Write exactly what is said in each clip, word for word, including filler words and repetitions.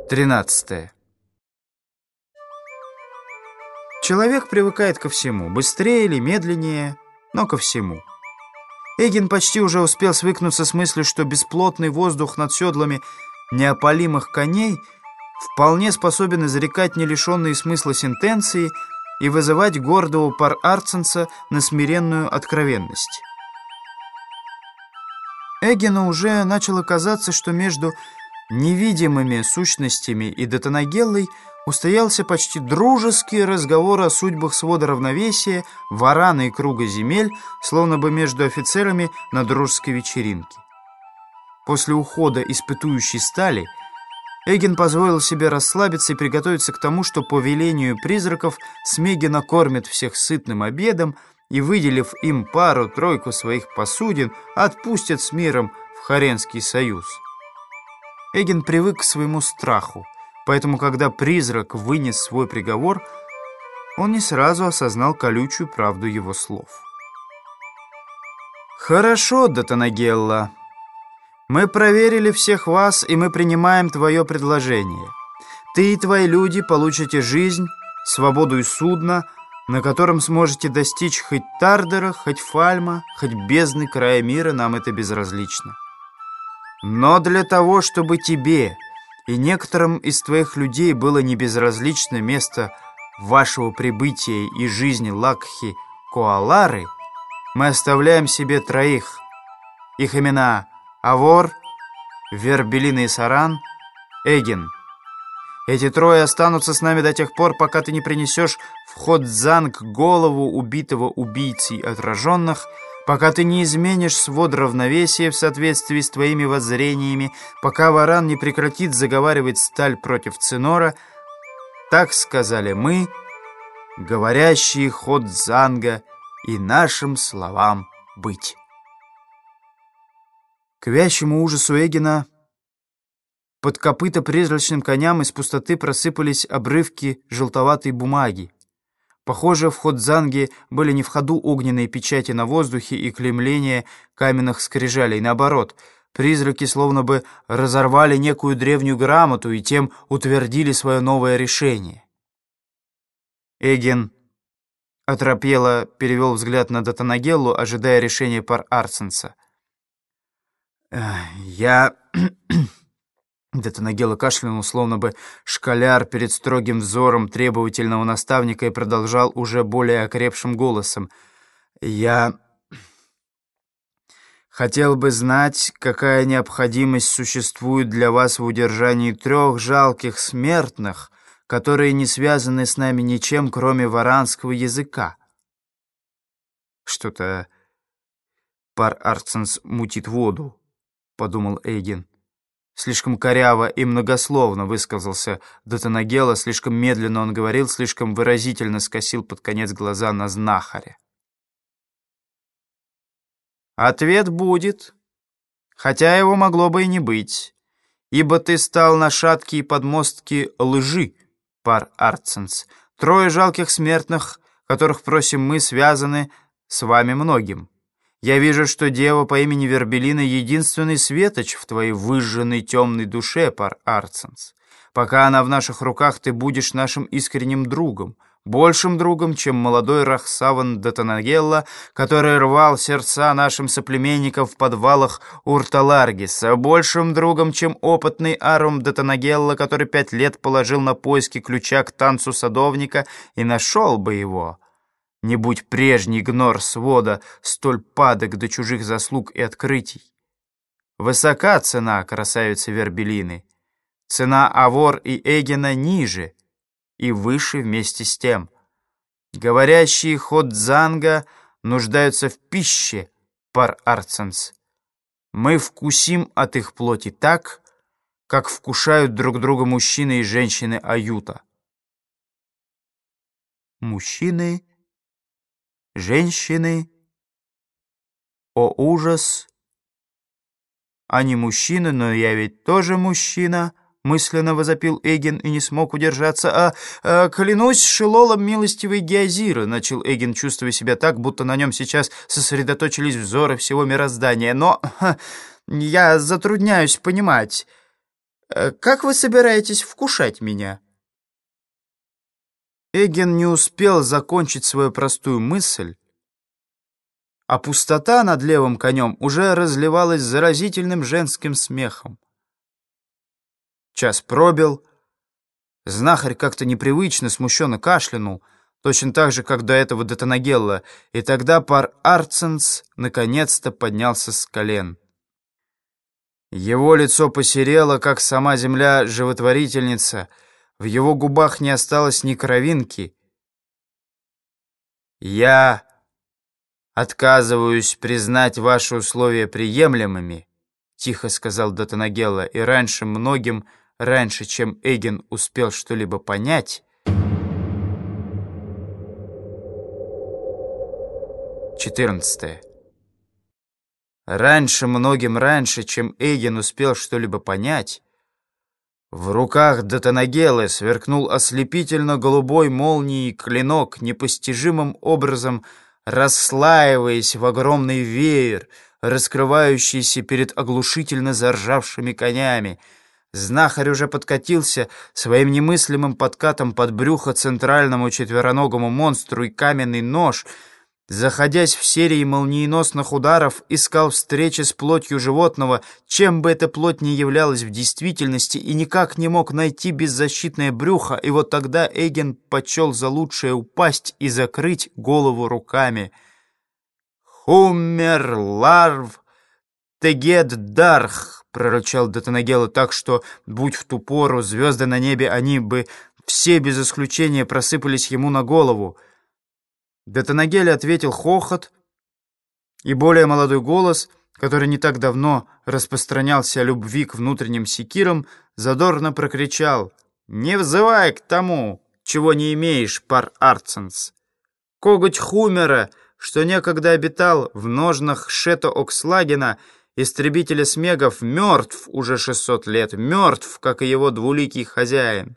тринадцатое. Человек привыкает ко всему, быстрее или медленнее, но ко всему. Эгин почти уже успел свыкнуться с мыслью, что бесплотный воздух над седлами неопалимых коней вполне способен изрекать не лишенные смысла сентенции и вызывать гордого пар-арценса на смиренную откровенность. Эгину уже начало казаться, что между невидимыми сущностями и Датанагеллой устоялся почти дружеский разговор о судьбах свода равновесия, варана и круга земель, словно бы между офицерами на дружеской вечеринке. После ухода испытующей стали Эгин позволил себе расслабиться и приготовиться к тому, что по велению призраков Смеги накормит всех сытным обедом и, выделив им пару-тройку своих посудин, отпустят с миром в Харенский союз. Эгин привык к своему страху, поэтому, когда призрак вынес свой приговор, он не сразу осознал колючую правду его слов. «Хорошо, Датанагелла. Мы проверили всех вас, и мы принимаем твое предложение. Ты и твои люди получите жизнь, свободу и судно, на котором сможете достичь хоть Тардера, хоть Фальма, хоть бездны края мира, нам это безразлично. Но для того, чтобы тебе и некоторым из твоих людей было не безразлично место вашего прибытия и жизни Лакхи Коалары, мы оставляем себе троих. Их имена Авор, Вербелин и Саран, Эгин. Эти трое останутся с нами до тех пор, пока ты не принесешь в Ходзанг голову убитого убийцей отраженных, пока ты не изменишь свод равновесия в соответствии с твоими воззрениями, пока Варан не прекратит заговаривать сталь против Цинора. Так сказали мы, говорящие Ходзанга, и нашим словам быть». К вящему ужасу Эгина под копыта призрачным коням из пустоты просыпались обрывки желтоватой бумаги. Похоже, в Ходзанге были не в ходу огненные печати на воздухе и клеймления каменных скрижалей. Наоборот, призраки словно бы разорвали некую древнюю грамоту и тем утвердили свое новое решение. Эгин оторопело перевел взгляд на Датанагеллу, ожидая решения пар-арценса. «Я...» Датанагелла кашлянул, словно бы школяр перед строгим взором требовательного наставника, и продолжал уже более окрепшим голосом. «Я хотел бы знать, какая необходимость существует для вас в удержании трех жалких смертных, которые не связаны с нами ничем, кроме варанского языка». «Что-то пар-арценс мутит воду», — подумал Эгин. Слишком коряво и многословно высказался Датанагелла, слишком медленно он говорил, слишком выразительно скосил под конец глаза на знахаря. «Ответ будет, хотя его могло бы и не быть, ибо ты стал на шаткие подмостки лжи, пар-арценс. Трое жалких смертных, которых просим мы, связаны с вами многим. Я вижу, что дева по имени Вербелина — единственный светоч в твоей выжженной темной душе, пар-арценс. Пока она в наших руках, ты будешь нашим искренним другом, большим другом, чем молодой Рахсаван Датанагелла, который рвал сердца нашим соплеменникам в подвалах Урталаргиса, большим другом, чем опытный Арум Датанагелла, который пять лет положил на поиски ключа к танцу садовника и нашел бы его. Не будь прежний гнор свода столь падок до чужих заслуг и открытий. Высока цена красавицы Вербелины. Цена Авор и Эгина ниже и выше вместе с тем. Говорящие Ходзанга нуждаются в пище, пар-арценс. Мы вкусим от их плоти так, как вкушают друг друга мужчины и женщины Аюта. Мужчины... Женщины, о ужас! Они мужчины, но я ведь тоже мужчина, мысленно возопил Эгин и не смог удержаться. А, а клянусь Шилолом милостивой Геозира, начал Эгин, чувствуя себя так, будто на нем сейчас сосредоточились взоры всего мироздания. Но ха, я затрудняюсь понимать. Э, как вы собираетесь вкушать меня?» Эгин не успел закончить свою простую мысль, а пустота над левым конем уже разливалась заразительным женским смехом. Час пробил. Знахарь как-то непривычно, смущенно кашлянул, точно так же, как до этого Детонагелла, и тогда пар Арценс наконец-то поднялся с колен. Его лицо посерело, как сама земля-животворительница, в его губах не осталось ни кровинки. «Я отказываюсь признать ваши условия приемлемыми», — тихо сказал Детонагелла, и раньше многим, раньше, чем Эгин успел что-либо понять, четырнадцатое. Раньше, многим раньше, чем Эгин успел что-либо понять, в руках Детонагеллы сверкнул ослепительно-голубой молнией клинок, непостижимым образом расслаиваясь в огромный веер, раскрывающийся перед оглушительно заржавшими конями. Знахарь уже подкатился своим немыслимым подкатом под брюхо центральному четвероногому монстру, и каменный нож, заходясь в серии молниеносных ударов, искал встречи с плотью животного, чем бы эта плоть ни являлась в действительности, и никак не мог найти беззащитное брюхо, и вот тогда Эгин почел за лучшее упасть и закрыть голову руками. «Хумер ларв тегед дарх», — прорычал Детонагелла так, что, будь в ту пору звезды на небе, они бы все без исключения просыпались ему на голову. Детонагелле ответил хохот, и более молодой голос, который не так давно распространялся о любви к внутренним секирам, задорно прокричал: «Не взывай к тому, чего не имеешь, пар Арценс! Коготь Хумера, что некогда обитал в ножнах Шето-Окслагена, истребителя смегов, мертв уже шестьсот лет, мертв, как и его двуликий хозяин».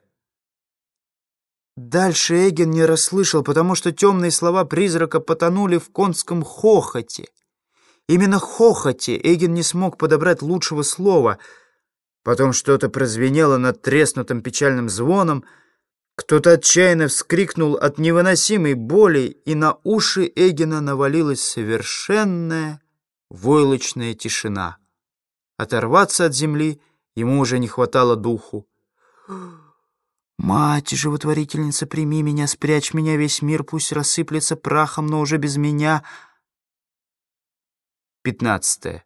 Дальше Эгин не расслышал, потому что темные слова призрака потонули в конском хохоте. Именно хохоте Эгин не смог подобрать лучшего слова. Потом что-то прозвенело над треснутым печальным звоном, кто-то отчаянно вскрикнул от невыносимой боли, и на уши Эгина навалилась совершенная войлочная тишина. Оторваться от земли ему уже не хватало духу. «Мать, животворительница, прими меня, спрячь меня, весь мир пусть рассыплется прахом, но уже без меня». Пятнадцатое.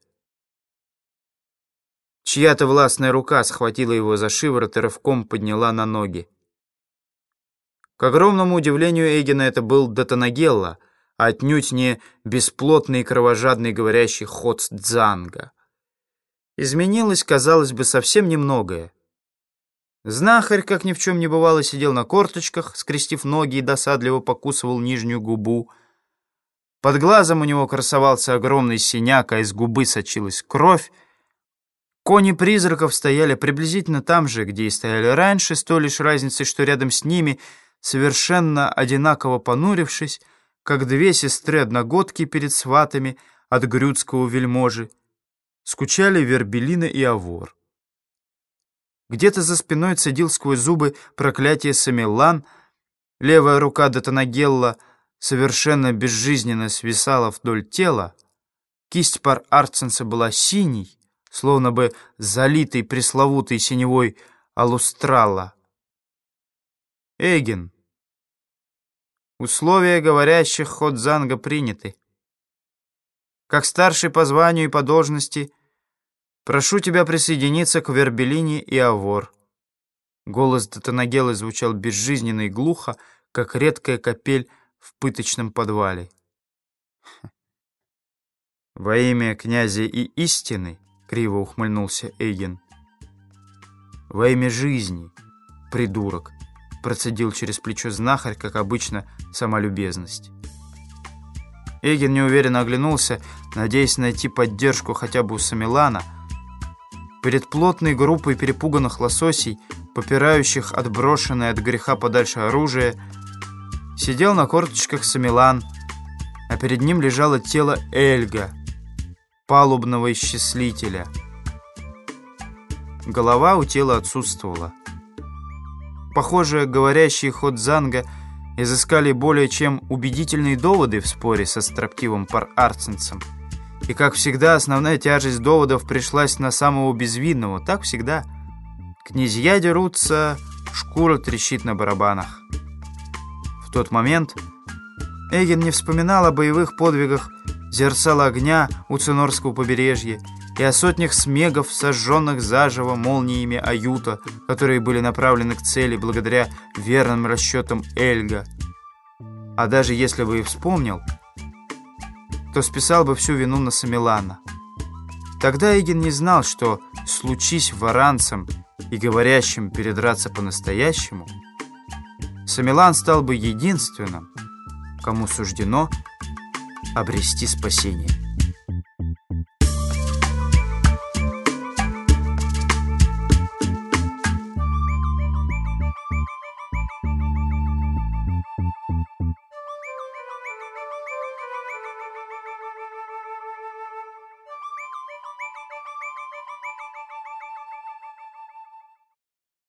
Чья-то властная рука схватила его за шиворот и рывком подняла на ноги. К огромному удивлению Эгина это был Детонагелла, а отнюдь не бесплотный и кровожадный говорящий Хоцдзанга. Изменилось, казалось бы, совсем немногое. Знахарь, как ни в чем не бывало, сидел на корточках, скрестив ноги, и досадливо покусывал нижнюю губу. Под глазом у него красовался огромный синяк, а из губы сочилась кровь. Кони призраков стояли приблизительно там же, где и стояли раньше, с той лишь разницей, что рядом с ними, совершенно одинаково понурившись, как две сестры-одногодки перед сватами от грюцкого вельможи, скучали Вербелина и Авор. Где-то за спиной цедил сквозь зубы проклятие Самеллан, левая рука Детонагелла совершенно безжизненно свисала вдоль тела, кисть пар Арценса была синей, словно бы залитой пресловутой синевой алустрала. «Эгин, условия говорящих Ходзанга приняты. Как старший по званию и по должности прошу тебя присоединиться к Вербелине и Авор». Голос Детонагеллы звучал безжизненно и глухо, как редкая капель в пыточном подвале. «Во имя князя и истины», — криво ухмыльнулся Эгин. «Во имя жизни, придурок», — процедил через плечо знахарь, как обычно, сама любезность. Эгин неуверенно оглянулся, надеясь найти поддержку хотя бы у Самеллана. Перед плотной группой перепуганных лососей, попирающих отброшенное от греха подальше оружие, сидел на корточках Самеллан, а перед ним лежало тело Эльга, палубного исчислителя. голова у тела отсутствовала. Похоже, говорящие Ходзанга изыскали более чем убедительные доводы в споре со строптивым пар-арценцем. И, как всегда, основная тяжесть доводов пришлась на самого безвинного. Так всегда. Князья дерутся, шкура трещит на барабанах. В тот момент Эгин не вспоминал о боевых подвигах Зерцала огня у Цинорского побережья и о сотнях смегов, сожженных заживо молниями Аюта, которые были направлены к цели благодаря верным расчетам Эльга. А даже если бы и вспомнил, то списал бы всю вину на Самилана. Тогда Эгин не знал, что, случись варанцем и говорящим передраться по-настоящему, Самилан стал бы единственным, кому суждено обрести спасение.